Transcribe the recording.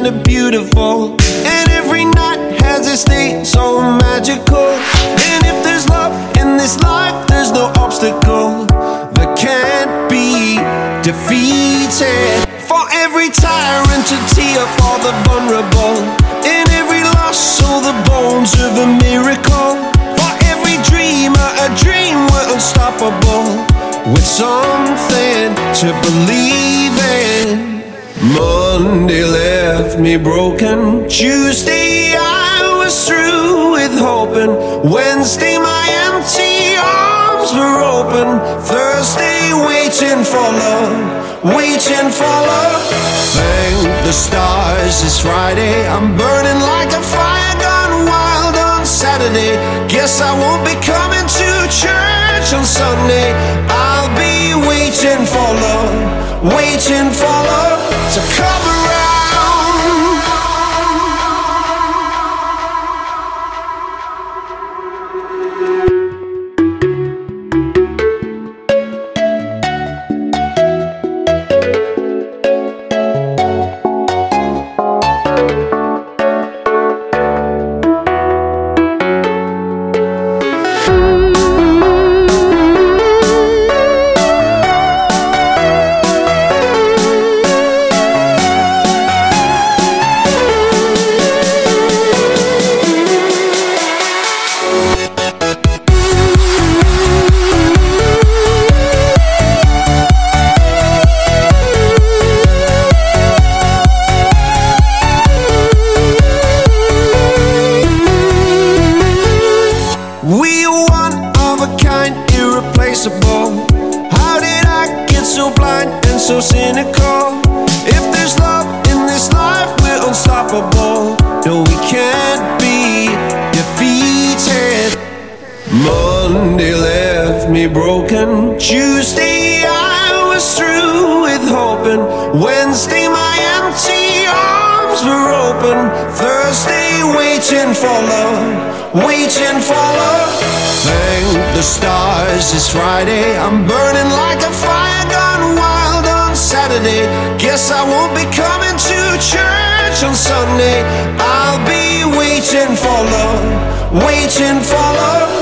kind of beautiful, and every night has its day so magical. And if there's love in this life, there's no obstacle that can't be defeated. For every tyrant to tear for the vulnerable, in every loss so the bones of a miracle. For every dreamer a dream, we're unstoppable, with something to believe in. Monday left me broken, Tuesday I was through with hoping, Wednesday my empty arms were open, Thursday waiting for love, waiting for love. Thank the stars it's Friday, I'm burning like a fire gone wild on Saturday. Guess I won't be coming to church on Sunday. I'll be waiting for love, waiting for love to come around. We are one of a kind, irreplaceable. How did I get so blind and so cynical? If there's love in this life, we're unstoppable. No, we can't be defeated. Monday left me broken, Tuesday I was through with hoping, Wednesday my empty arms were open, Thursday waiting for love, waiting for love. Thank the stars it's Friday, I'm burning like a fire gone wild on Saturday. Guess I won't be coming to church on Sunday. I'll be waiting for love, waiting for love